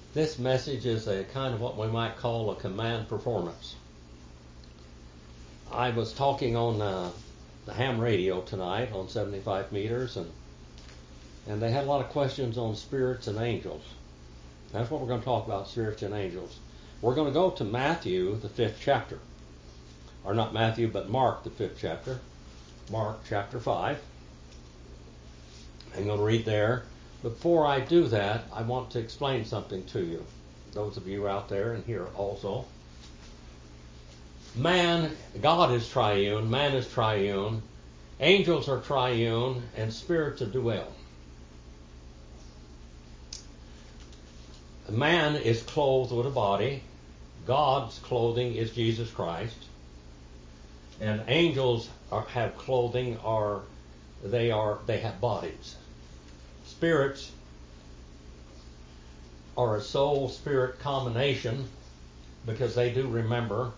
This message is a kind of what we might call a command performance. I was talking on the ham radio tonight on 75 meters, and they had a lot of questions on spirits and angels. That's what we're going to talk about, spirits and angels. We're going to go to Matthew, the 5th chapter. Or not Matthew, but Mark, the 5th chapter. Mark chapter 5. I'm going to read there. Before I do that, I want to explain something to you. Those of you out there and here also. God is triune, man is triune, angels are triune, and spirits are dual. Man is clothed with a body. God's clothing is Jesus Christ. And angels have clothing, they have bodies. Spirits are a soul-spirit combination because they do remember.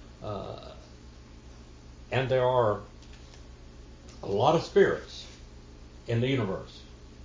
And there are a lot of spirits in the universe.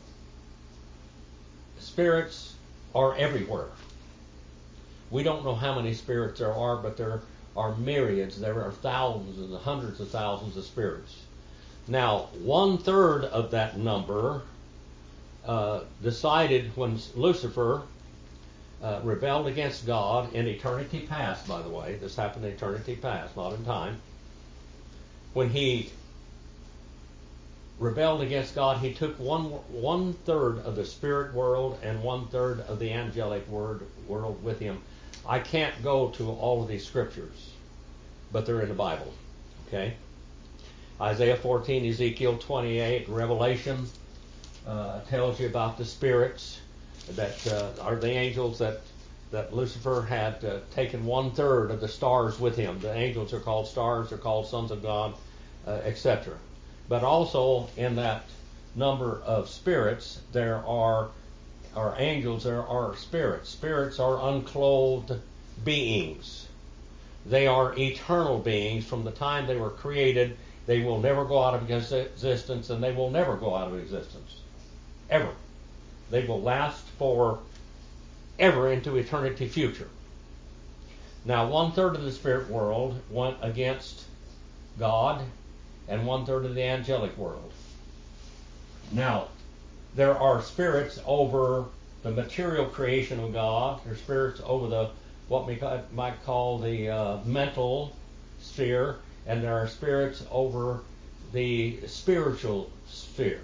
Spirits are everywhere. We don't know how many spirits there are, but there are myriads. There are thousands and hundreds of thousands of spirits. Now, 1/3 of that number decided when Lucifer rebelled against God in eternity past, by the way. This happened in eternity past, not in time. When he rebelled against God, he took 1/3 of the spirit world and 1/3 of the angelic world with him. I can't go to all of these scriptures, but they're in the Bible. Okay? Isaiah 14, Ezekiel 28, Revelation tells you about the spirits that are the angels that Lucifer had taken 1/3 of the stars with him. The angels are called stars, they're called sons of God, etc. But also in that number of spirits, there are angels, there are spirits. Spirits are unclothed beings. They are eternal beings. From the time they were created, they will never go out of existence, and they will never go out of existence. Ever. They will last for ever into eternity future. Now, 1/3 of the spirit world went against God, and 1/3 of the angelic world. Now, there are spirits over the material creation of God. There are spirits over what we might call the mental sphere, and there are spirits over the spiritual sphere.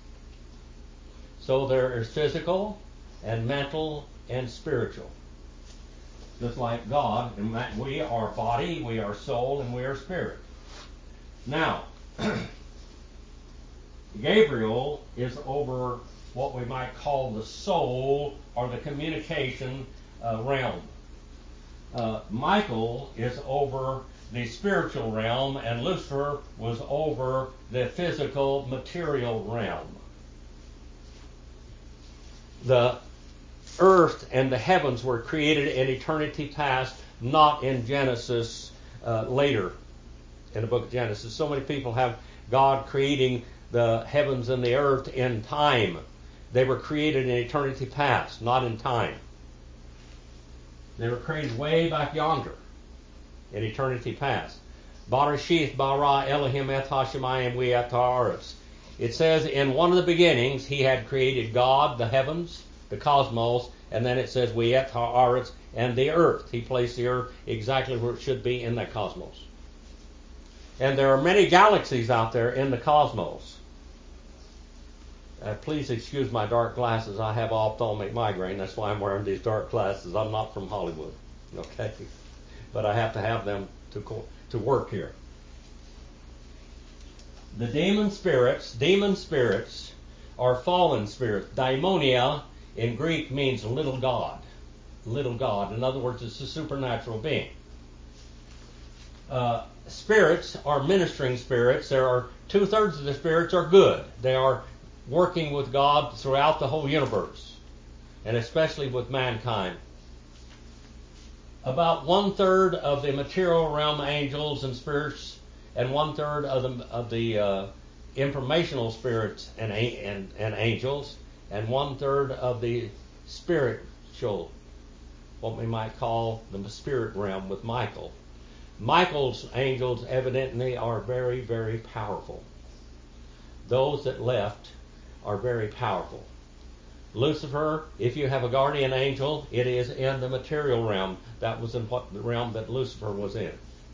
So there is physical and mental and spiritual. Just like God, and we are body, we are soul, and we are spirit. Now, Gabriel is over what we might call the soul or the communication realm. Michael is over the spiritual realm, and Lucifer was over the physical material realm. The earth and the heavens were created in eternity past, not in Genesis later, in the book of Genesis. So many people have God creating the heavens and the earth in time. They were created in eternity past, not in time. They were created way back yonder, in eternity past. Barashith bara Elohim et hashemayim ve'et haaretz. It says in one of the beginnings, he had created God, the heavens, the cosmos, and then it says ve'et haaretz, and the earth. He placed the earth exactly where it should be in that cosmos. And there are many galaxies out there in the cosmos. Please excuse my dark glasses. I have ophthalmic migraine. That's why I'm wearing these dark glasses. I'm not from Hollywood, okay? But I have to have them to work here. The demon spirits are fallen spirits. Daimonia in Greek means little god. Little god. In other words, it's a supernatural being. Spirits are ministering spirits. There are 2/3 of the spirits are good. They are working with God throughout the whole universe, and especially with mankind. About 1/3 of the material realm angels and spirits, and 1/3 of the informational spirits and angels, and 1/3 of the spiritual what we might call the spirit realm with Michael. Michael's angels evidently are very, very powerful. Those that left are very powerful. Lucifer, if you have a guardian angel, it is in the material realm. That was in what the realm that Lucifer was in.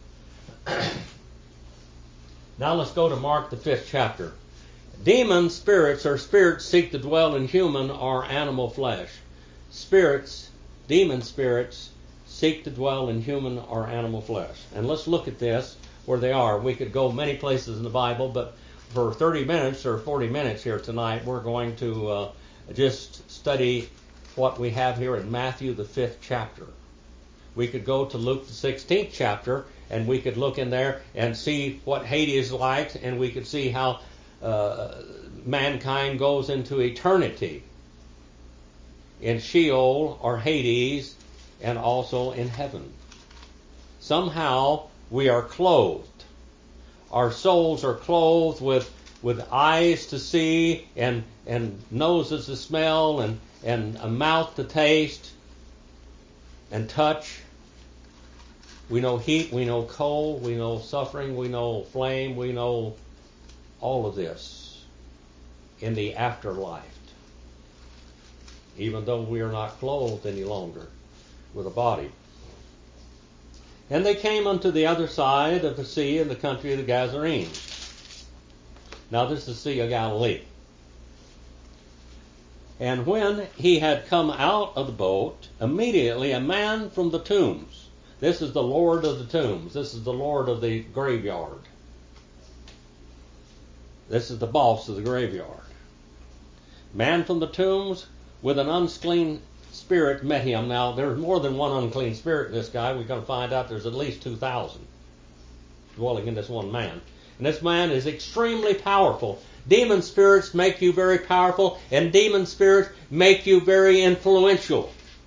Now let's go to Mark the 5th chapter. Demon spirits or spirits seek to dwell in human or animal flesh. Spirits, demon spirits, seek to dwell in human or animal flesh. And let's look at this where they are. We could go many places in the Bible, but for 30 minutes or 40 minutes here tonight, we're going to just study what we have here in Matthew the 5th chapter. We could go to Luke the 16th chapter, and we could look in there and see what Hades is like, and we could see how mankind goes into eternity in Sheol or Hades, and also in heaven. Somehow we are clothed. Our souls are clothed with eyes to see and noses to smell and a mouth to taste and touch. We know heat, we know cold, we know suffering, we know flame, we know all of this in the afterlife, even though we are not clothed any longer with a body. And they came unto the other side of the sea in the country of the Gadarenes. Now this is the Sea of Galilee. And when he had come out of the boat, immediately a man from the tombs. This is the Lord of the tombs. This is the Lord of the graveyard. This is the boss of the graveyard. Man from the tombs with an unclean spirit met him. Now, there's more than one unclean spirit in this guy. We're going to find out there's at least 2,000 dwelling in this one man. And this man is extremely powerful. Demon spirits make you very powerful, and demon spirits make you very influential.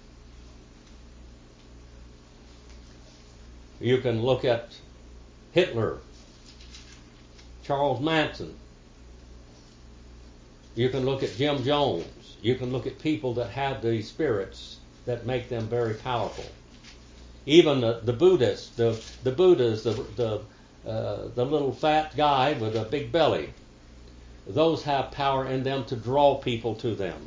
You can look at Hitler, Charles Manson. You can look at Jim Jones. You can look at people that have these spirits that make them very powerful. Even the Buddhists, the Buddhas, the little fat guy with a big belly. Those have power in them to draw people to them.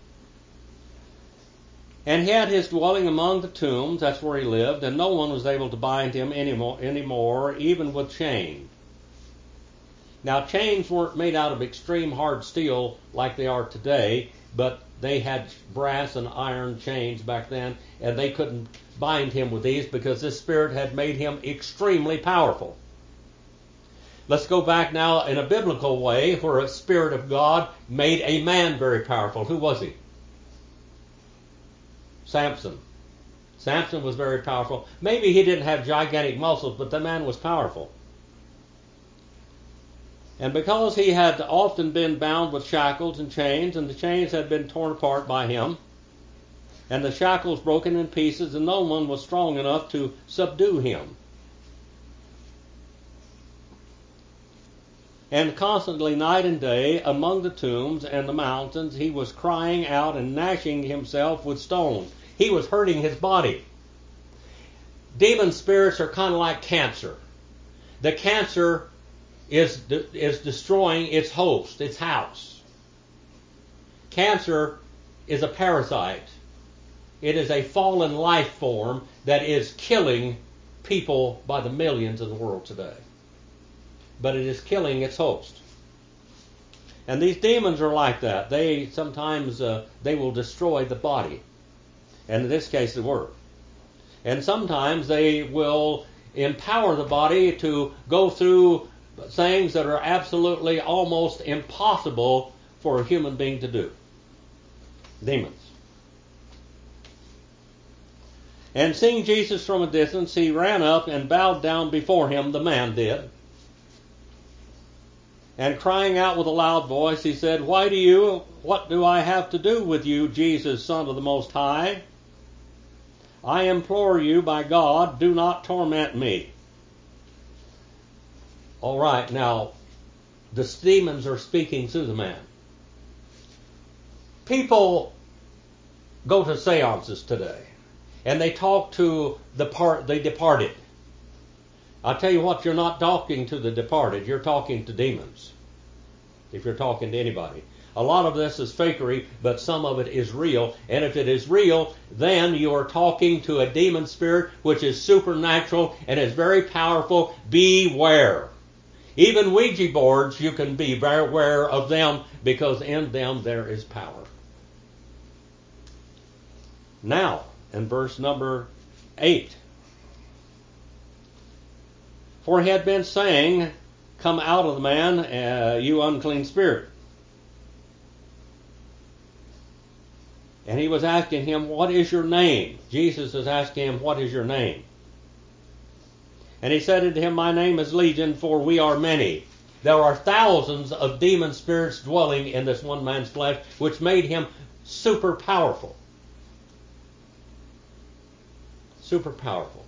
And he had his dwelling among the tombs, that's where he lived, and no one was able to bind him anymore, even with chains. Now, chains weren't made out of extreme hard steel like they are today, but they had brass and iron chains back then, and they couldn't bind him with these because this spirit had made him extremely powerful. Let's go back now in a biblical way where a spirit of God made a man very powerful. Who was he? Samson. Samson was very powerful. Maybe he didn't have gigantic muscles, but the man was powerful. And because he had often been bound with shackles and the chains had been torn apart by him, and the shackles broken in pieces, and no one was strong enough to subdue him. And constantly, night and day, among the tombs and the mountains, he was crying out and gnashing himself with stones. He was hurting his body. Demon spirits are kind of like cancer. The cancer is destroying its host, its house. Cancer is a parasite. It is a fallen life form that is killing people by the millions in the world today. But it is killing its host. And these demons are like that. They sometimes they will destroy the body. And in this case, they were. And sometimes they will empower the body to go through things that are absolutely almost impossible for a human being to do. Demons. And seeing Jesus from a distance, he ran up and bowed down before him, the man did. And crying out with a loud voice, he said, what do I have to do with you, Jesus, Son of the Most High? I implore you, by God, do not torment me. All right, now, the demons are speaking through the man. People go to seances today. and they talked to the departed. I'll tell you what, you're not talking to the departed, you're talking to demons. If you're talking to anybody. A lot of this is fakery, but some of it is real. And if it is real, then you are talking to a demon spirit which is supernatural and is very powerful. Beware. Even Ouija boards, you can be very aware of them because in them there is power. Now, in verse number 8. For he had been saying, come out of the man, you unclean spirit. And he was asking him, what is your name? Jesus is asking him, what is your name? And he said unto him, my name is Legion, for we are many. There are thousands of demon spirits dwelling in this one man's flesh, which made him super powerful. Super powerful.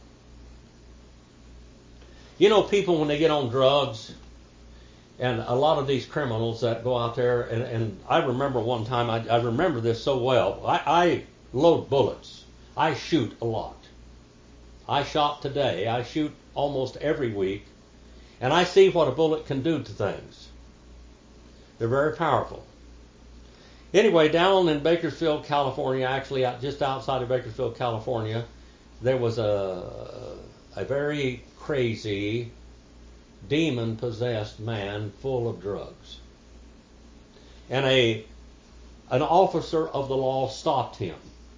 You know, people when they get on drugs, and a lot of these criminals that go out there, and I remember one time, I remember this so well. I load bullets. I shoot a lot. I shot today. I shoot almost every week. And I see what a bullet can do to things. They're very powerful. Anyway, down in Bakersfield, California, actually just outside of Bakersfield, California, there was a very crazy, demon-possessed man full of drugs. And an officer of the law stopped him.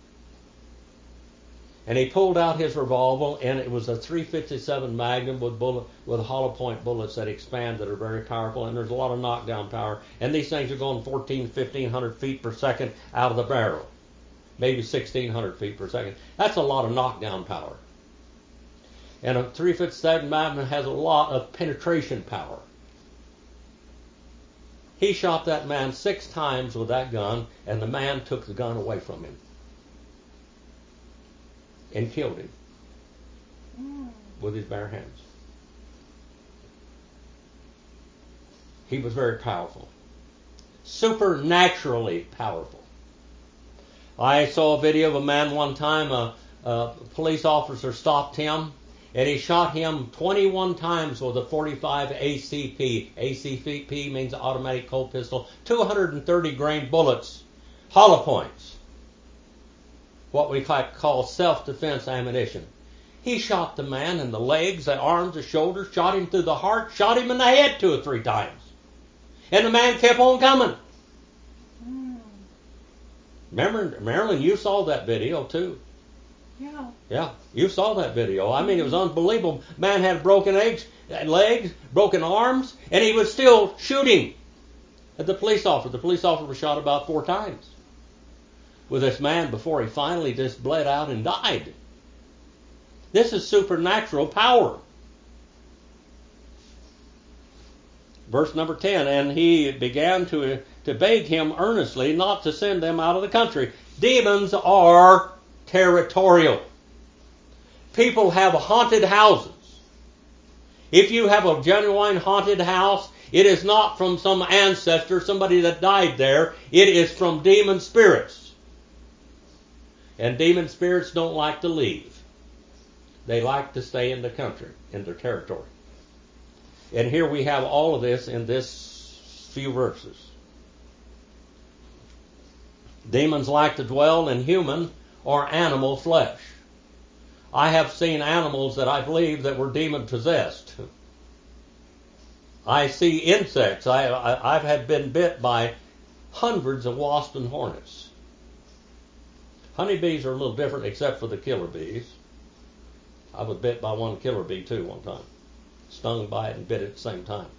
And he pulled out his revolver, and it was a .357 Magnum with hollow point bullets that expand that are very powerful, and there's a lot of knockdown power. And these things are going 1,500 feet per second out of the barrel. Maybe 1,600 feet per second. That's a lot of knockdown power. And a .357 Magnum has a lot of penetration power. He shot that man 6 times with that gun, and the man took the gun away from him. And killed him. With his bare hands. He was very powerful. Supernaturally powerful. I saw a video of a man one time, a police officer stopped him, and he shot him 21 times with a .45 ACP. ACP means automatic Colt pistol. 230 grain bullets. Hollow points. What we call self-defense ammunition. He shot the man in the legs, the arms, the shoulders, shot him through the heart, shot him in the head 2 or 3 times. And the man kept on coming. Remember, Marilyn, you saw that video too. Yeah, you saw that video. I mean, it was unbelievable. Man had broken legs, broken arms, and he was still shooting at the police officer. The police officer was shot about 4 times with this man before he finally just bled out and died. This is supernatural power. Verse number 10, and he began to beg him earnestly not to send them out of the country. Demons are territorial. People have haunted houses. If you have a genuine haunted house, it is not from some ancestor, somebody that died there. It is from demon spirits. And demon spirits don't like to leave. They like to stay in the country, in their territory. And here we have all of this in this few verses. Demons like to dwell in human or animal flesh. I have seen animals that I believe that were demon possessed. I see insects. I've had been bit by hundreds of wasps and hornets. Honeybees are a little different except for the killer bees. I was bit by one killer bee too one time. Stung by it and bit it at the same time.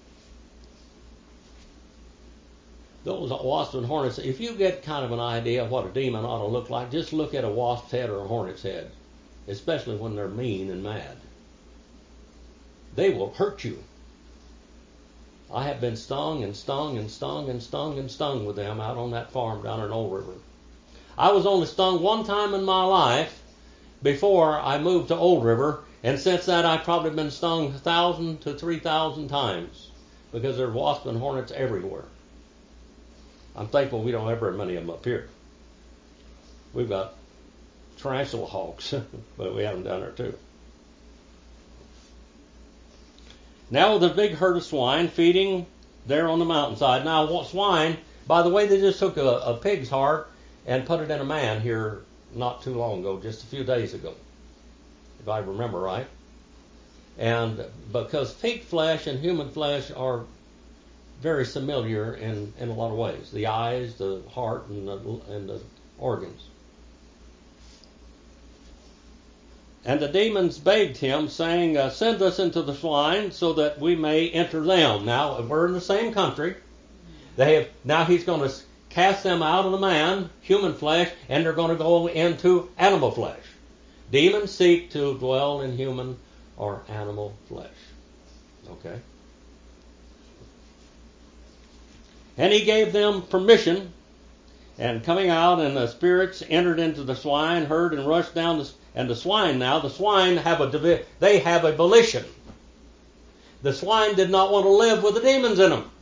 Those wasps and hornets, if you get kind of an idea of what a demon ought to look like, just look at a wasp's head or a hornet's head, especially when they're mean and mad. They will hurt you. I have been stung and stung and stung and stung and stung with them out on that farm down in Old River. I was only stung one time in my life before I moved to Old River, and since that I've probably been stung 1,000 to 3,000 times because there are wasps and hornets everywhere. I'm thankful we don't have very many of them up here. We've got tarantula hawks, but we have them down there too. Now with a big herd of swine feeding there on the mountainside. Now swine, by the way, they just took a pig's heart and put it in a man here not too long ago, just a few days ago, if I remember right. And because pig flesh and human flesh are very similar in a lot of ways, the eyes, the heart, and the organs. And the demons begged him, saying, send us into the swine so that we may enter them. Now, we're in the same country. Now he's going to cast them out of the man, human flesh, and they're going to go into animal flesh. Demons seek to dwell in human or animal flesh. Okay? And he gave them permission, and coming out, and the spirits entered into the swine, herd, and rushed down and the swine have a volition. The swine did not want to live with the demons in them.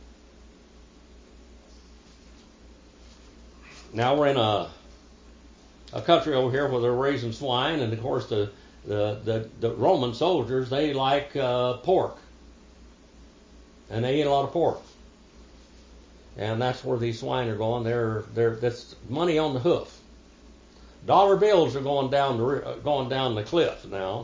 Now we're in a country over here where they're raising swine, and of course the Roman soldiers, they like pork, and they eat a lot of pork, and that's where these swine are going. That's money on the hoof. Dollar bills are going down the cliff now.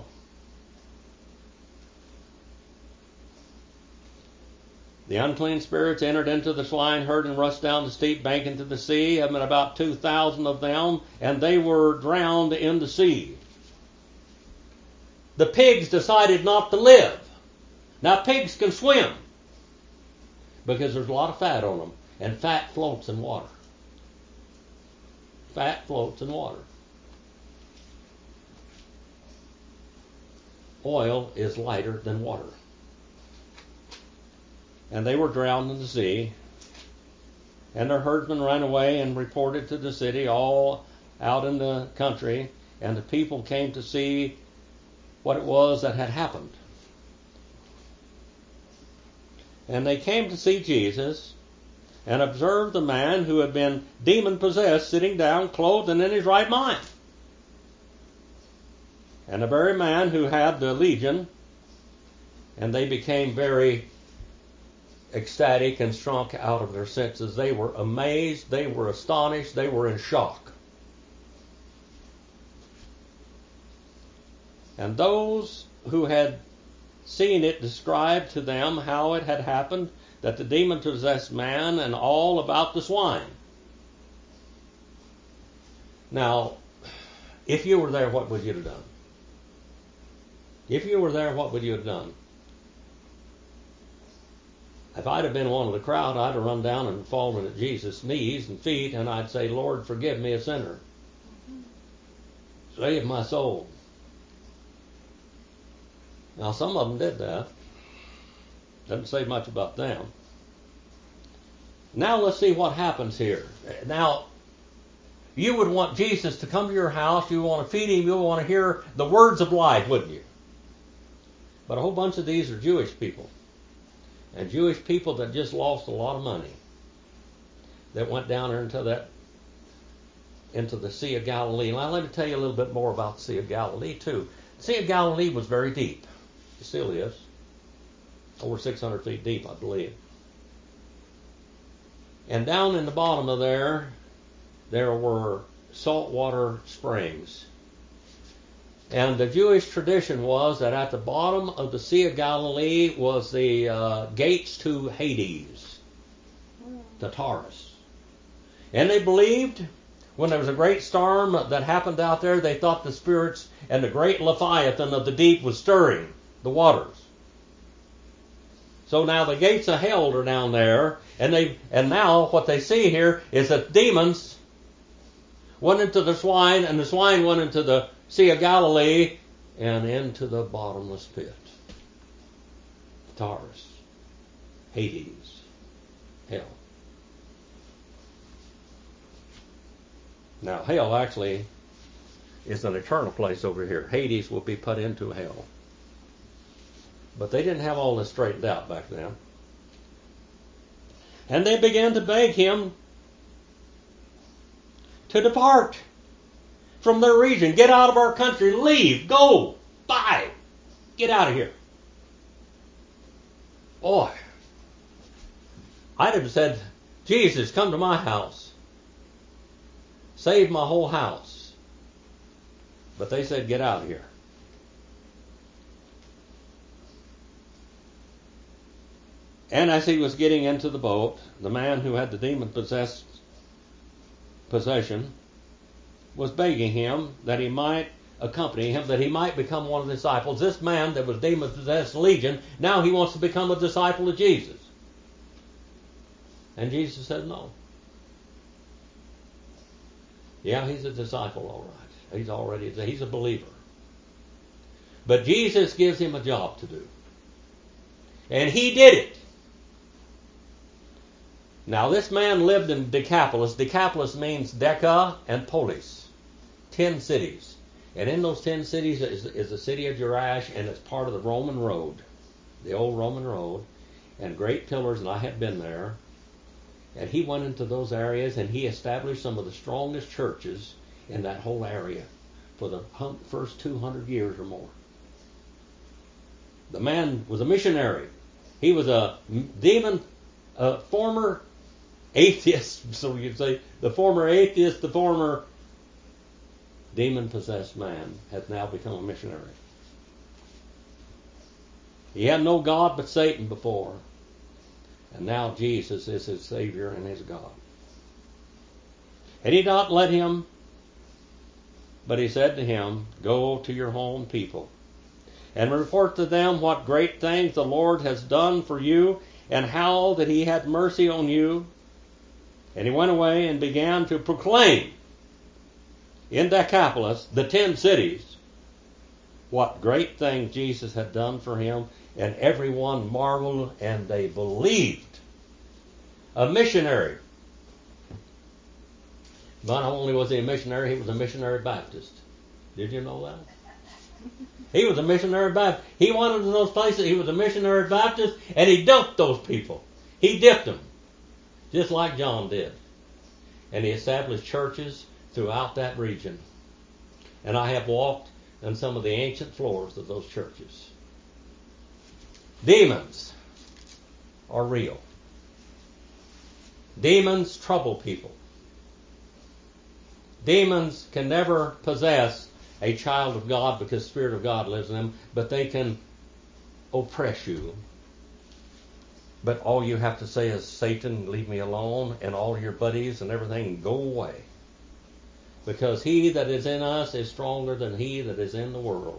The unclean spirits entered into the swine herd and rushed down the steep bank into the sea, and about 2,000 of them, and they were drowned in the sea. The pigs decided not to live. Now pigs can swim because there's a lot of fat on them, and fat floats in water. Fat floats in water. Oil is lighter than water. And they were drowned in the sea. And their herdsmen ran away and reported to the city, all out in the country. And the people came to see what it was that had happened. And they came to see Jesus and observed the man who had been demon-possessed sitting down, clothed and in his right mind. And the very man who had the legion, and they became very ecstatic and shrunk out of their senses. They were amazed, they were astonished, they were in shock. And those who had seen it described to them how it had happened, that the demon-possessed man and all about the swine. Now, if you were there, what would you have done? If you were there, what would you have done? If I'd have been one of the crowd, I'd have run down and fallen at Jesus' knees and feet, and I'd say, Lord, forgive me, a sinner. Save my soul. Now, some of them did that. Doesn't say much about them. Now, let's see what happens here. Now, you would want Jesus to come to your house. You want to feed him. You want to hear the words of life, wouldn't you? But a whole bunch of these are Jewish people. And Jewish people that just lost a lot of money. That went down there into the Sea of Galilee. Now let me tell you a little bit more about the Sea of Galilee too. The Sea of Galilee was very deep. It still is. Over 600 feet deep, I believe. And down in the bottom of there were saltwater springs. And the Jewish tradition was that at the bottom of the Sea of Galilee was the gates to Hades, to Tartarus. And they believed when there was a great storm that happened out there, they thought the spirits and the great Leviathan of the deep was stirring the waters. So now the gates of hell are down there, and now what they see here is that demons went into the swine, and the swine went into the Sea of Galilee and into the bottomless pit. Tartarus, Hades, hell. Now, hell actually is an eternal place over here. Hades will be put into hell. But they didn't have all this straightened out back then. And they began to beg him to depart from their region. Get out of our country. Leave. Go. Bye. Get out of here. Boy. I'd have said, Jesus, come to my house. Save my whole house. But they said, get out of here. And as he was getting into the boat, the man who had the demon-possessed possession was begging him that he might accompany him, that he might become one of the disciples. This man that was demon-possessed legion, now he wants to become a disciple of Jesus. And Jesus said no. Yeah, he's a disciple, all right. He's a believer. But Jesus gives him a job to do. And he did it. Now this man lived in Decapolis. Decapolis means Deca and Polis. 10 cities. And in those 10 cities is the city of Jerash, and it's part of the Roman road. The old Roman road. And great pillars, and I had been there. And he went into those areas and he established some of the strongest churches in that whole area for the first 200 years or more. The man was a missionary. He was a former atheist, so you'd say the former atheist, the former demon-possessed man has now become a missionary. He had no God but Satan before. And now Jesus is his Savior and his God. And he did not let him, but he said to him, go to your home people and report to them what great things the Lord has done for you and how that he had mercy on you. And he went away and began to proclaim in Decapolis, the 10 cities, what great things Jesus had done for him. And everyone marveled and they believed. A missionary. But not only was he a missionary, he was a missionary Baptist. Did you know that? He was a missionary Baptist. He went into those places, he was a missionary Baptist, and he dunked those people. He dipped them. Just like John did. And he established churches throughout that region. And I have walked on some of the ancient floors of those churches. Demons are real. Demons trouble people. Demons can never possess a child of God because the Spirit of God lives in them, but they can oppress you. But all you have to say is, Satan, leave me alone, and all your buddies and everything go away. Because he that is in us is stronger than he that is in the world.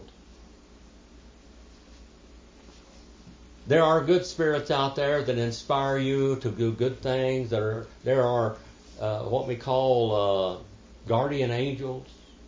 There are good spirits out there that inspire you to do good things. There are what we call guardian angels.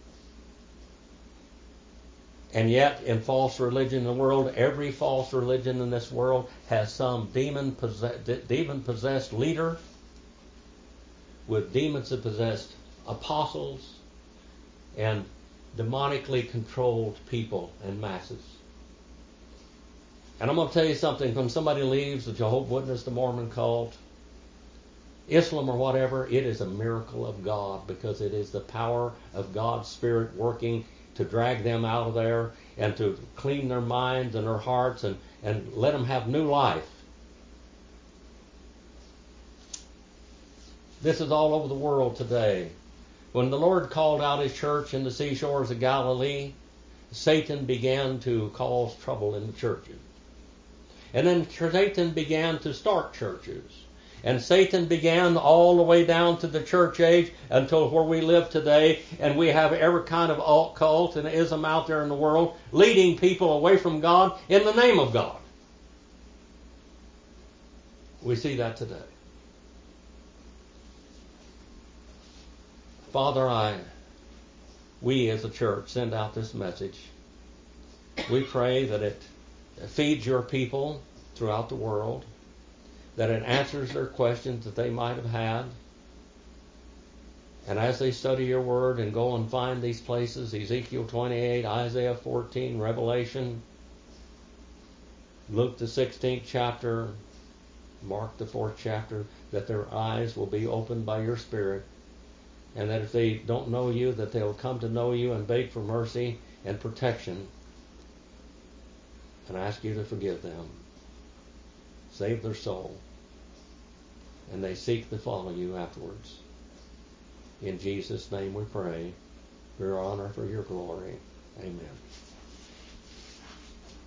And yet, in false religion in the world, every false religion in this world has some demon-possessed leader with demon-possessed apostles and demonically controlled people and masses. And I'm going to tell you something. When somebody leaves the Jehovah's Witness, the Mormon cult, Islam or whatever, it is a miracle of God because it is the power of God's Spirit working to drag them out of there and to clean their minds and their hearts and let them have new life. This is all over the world today. When the Lord called out his church in the seashores of Galilee, Satan began to cause trouble in the churches. And then Satan began to start churches. And Satan began all the way down to the church age until where we live today. And we have every kind of occult and ism out there in the world leading people away from God in the name of God. We see that today. Father, we as a church send out this message. We pray that it feeds your people throughout the world, that it answers their questions that they might have had. And as they study your word and go and find these places, Ezekiel 28, Isaiah 14, Revelation, Luke the 16th chapter, Mark the 4th chapter, that their eyes will be opened by your Spirit And that if they don't know you, that they'll come to know you and beg for mercy and protection and ask you to forgive them. Save their soul. And they seek to follow you afterwards. In Jesus' name we pray, for your honor, for your glory. Amen.